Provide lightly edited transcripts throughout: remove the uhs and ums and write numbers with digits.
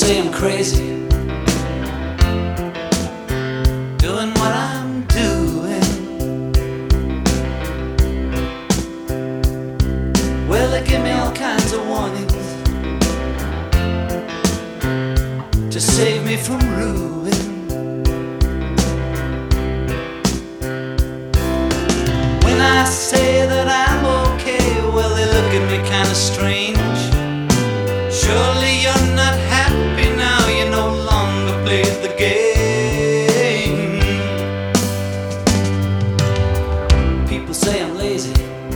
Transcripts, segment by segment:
say I'm crazy, doing what I'm doing. Well, they give me all kinds of warnings to save me from ruin. When I say that I'm okay, well, they look at me kind of strange. Surely you're not happy now, you no longer play the game. People say I'm lazy,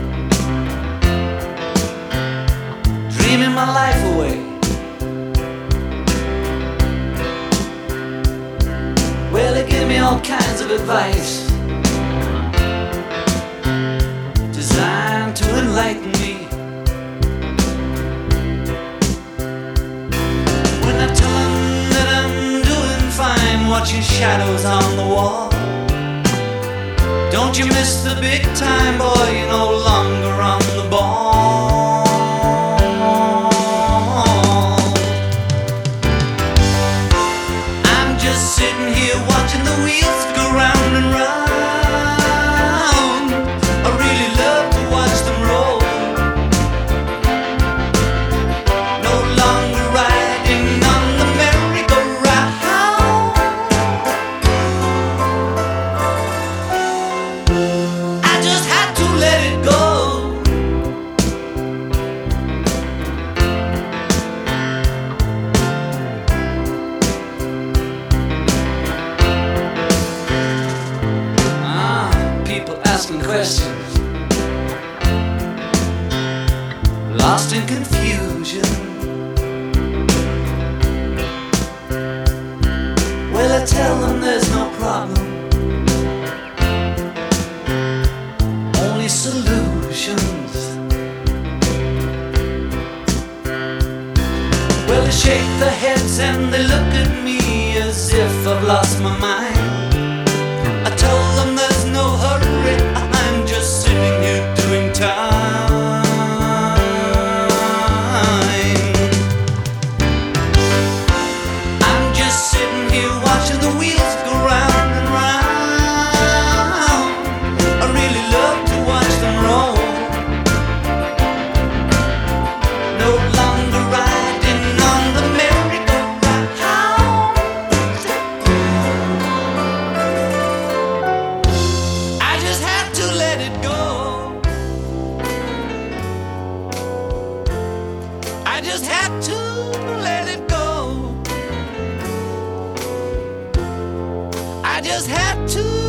dreaming my life away. Well, they give me all kinds of advice designed to enlighten me. When I tell them that I'm doing fine, watching shadows on the wall. Don't you miss the big time, boy, you're no longer on the ball. I'm just sitting here watching the wheels go round and round. I really love to watch them roll. No longer riding on the merry-go-round. I just had to let it go. People asking questions, lost in confusion. Well, I tell them there's no problem, only solutions. Well, they shake their heads and they look at me as if I've lost my mind. I told them there's no hurry, I'm just sitting here doing time. I'm just sitting here watching the wheels go round and round. I really love to watch them roll. No longer riding on the merry-go-round. I just had to let it go. I just had to let it go. I just had to